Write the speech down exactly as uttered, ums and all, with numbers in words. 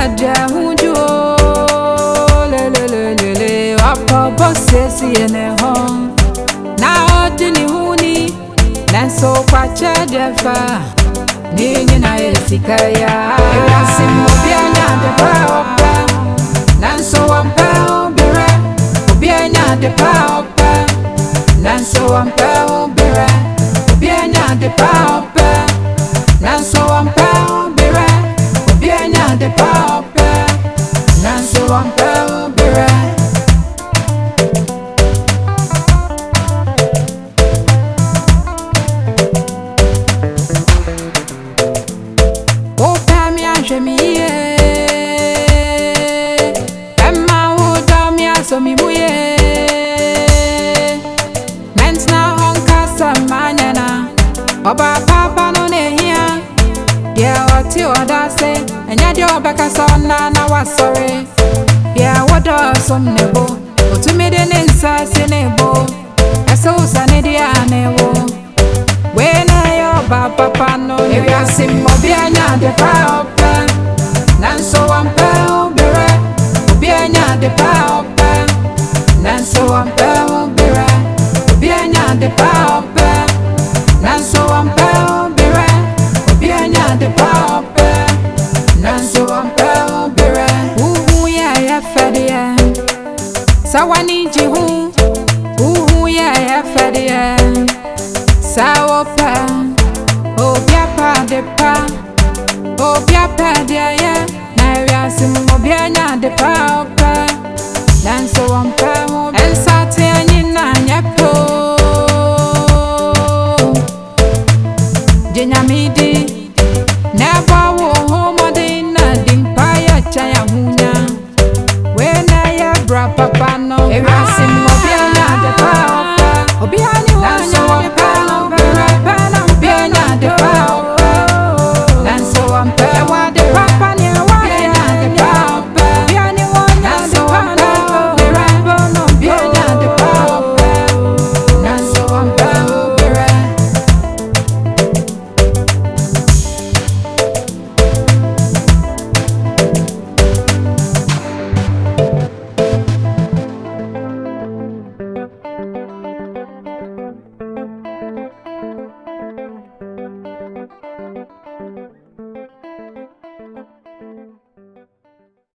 aja huju le le le le le apa bossesi ene hon na odini huni nanso kwache defa nini na esikaya yasimo bianya de pa opa nanso wampa obere bianya de pa opa nanso wampa obere bianya de pa opa nanso wampa obere bianya de pa opa nanso wampa obere Jemiye Emma woda mi aso mi muye Mentna honka samanyana Oba papa no nehia Ye oti oda se Enya di obeka sona na wasore Ye woda som nebo Otumide ninsa si nebo Ese usa nidi anewo Wena yo ba papa no Ewi asimo bianya de pa opa Nanso wampa obere Obianya de pa opa Nanso wampa obere Obianya de pa opa Nanso wampa obere Obianya de pa opa Nanso wampa obere Uhu ya ya fadea Sawani jihu Uhu ya ya fadea Sawopa Obiapa de pa Obiapa de ya Na yasim obianya de pa opa Nanso wampa Ensati anyina nyapo Jenyamidi